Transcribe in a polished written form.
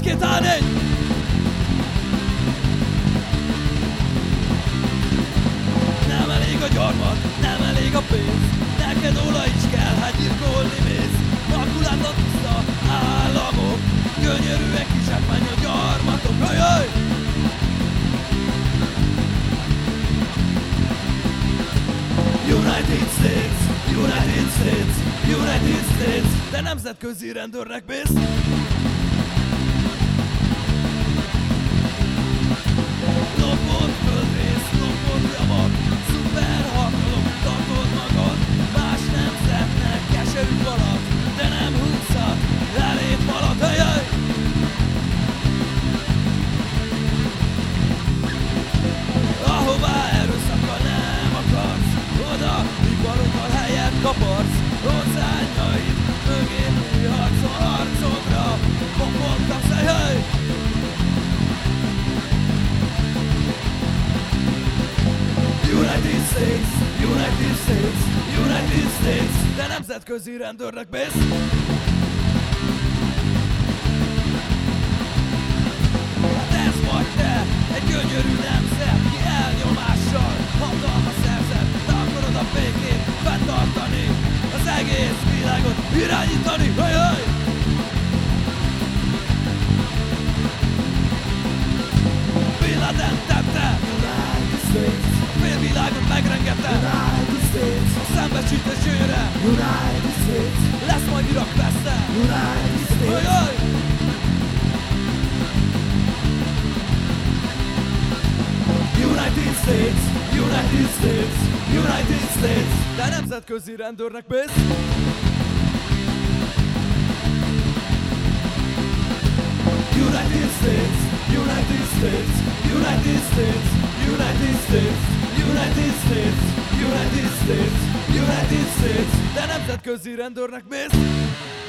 2, 3, 4. Nem elég a gyarmat, nem elég a pénz, neked olaj is kell, hát gyilkolni mész. Makulátlan tiszta államok, gyönyörűek kizsákmány a gyarmatok. Jöjj! United States, United States, United States. De nemzetközi rendőrnek mész. Lopott földrész, lopott javak, szuperhatalom, tartod magad. Más nemzetnek keserű falat, de nem húzhat elét falat. Jöjj! Ahová erőszakkal nem akarsz, oda iparokkal helyet kaparsz. Orszányaid mögé bújhatsz a harcodra, pokoltam jöjj! United States, United States, United States. De nemzetközi rendőrnek mész. Hát ez vagy te, egy gyönyörű nemzet, ki elnyomással hatalma szerzett. Te akarod a békét fenntartani, az egész világot irányítani. Jöjj! Bin Laden tette United States, a félvilágot megrengette. United States, A szembesítés jövőre United States, lesz majd Irak veszte. United States, Jöjj! United States, United States, United States. De nemzetközi rendőrnek mész. United States, United States, United States, United States, United States, United States, United States. De nemzetközi rendőrnek mész.